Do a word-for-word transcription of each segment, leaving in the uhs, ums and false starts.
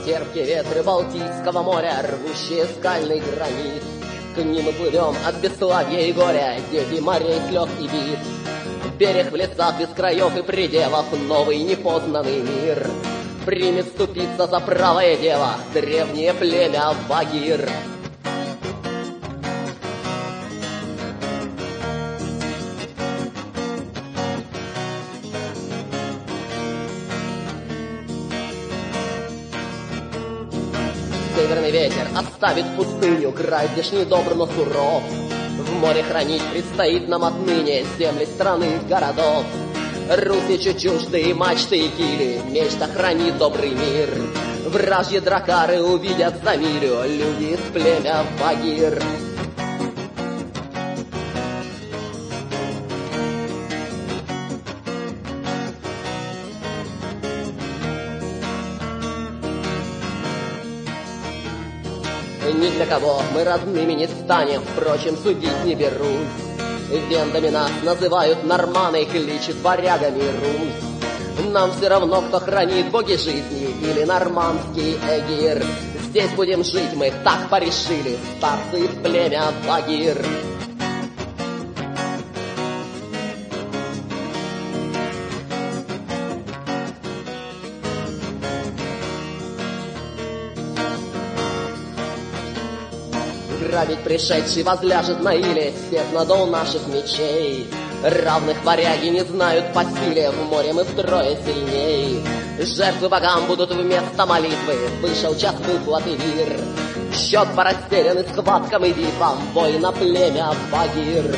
терпкие ветры Балтийского моря, рвущие скальный гранит. К ним мы плывем от бесславья и горя, дети морей, слез и бит. Берег в лесах без краев и пределов, новый непознанный мир. Примет ступиться за правое дело древнее племя Вагир. Северный ветер оставит пустыню, край здешний добр, но суров. В море хранить предстоит нам отныне земли страны городов. Русичу чужды мачты и кили, мечта хранит добрый мир. Вражьи дракары увидят за милю люди из племя Вагир. Ни для кого мы родными не станем, впрочем, судить не берусь. Вендами нас называют норманы, кличут варягами Русь. Нам все равно, кто хранит боги жизни или нормандский эгир. Здесь будем жить, мы так порешили, старцы из племя Вагир. Грабить пришедший возляжет на иле, свет надол наших мечей. Равных варяги не знают по силе, в море мы втрое сильней. Жертвы богам будут вместо молитвы, вышел час выплаты мир. Счет по растерян и схваткам и битвам, воина племя Вагир.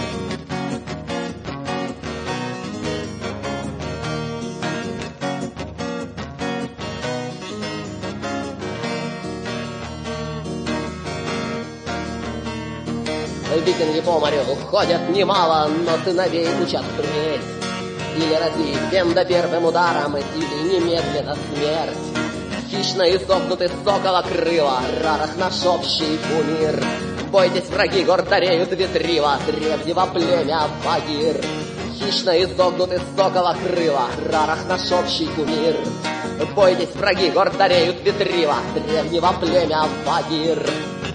Викинги по морю ходят немало, но сыновей учат впредь. Или разить Венда первым ударом, или немедленно смерть. Хищно изогнуты сокола крыла, Рарах наш общий кумир. Бойтесь, враги, гордо реют ветрила древнего племя Вагир. Хищно изогнуты сокола крыла, Рарах наш общий кумир. Бойтесь, враги, гордо реют ветрила древнего племя Вагир.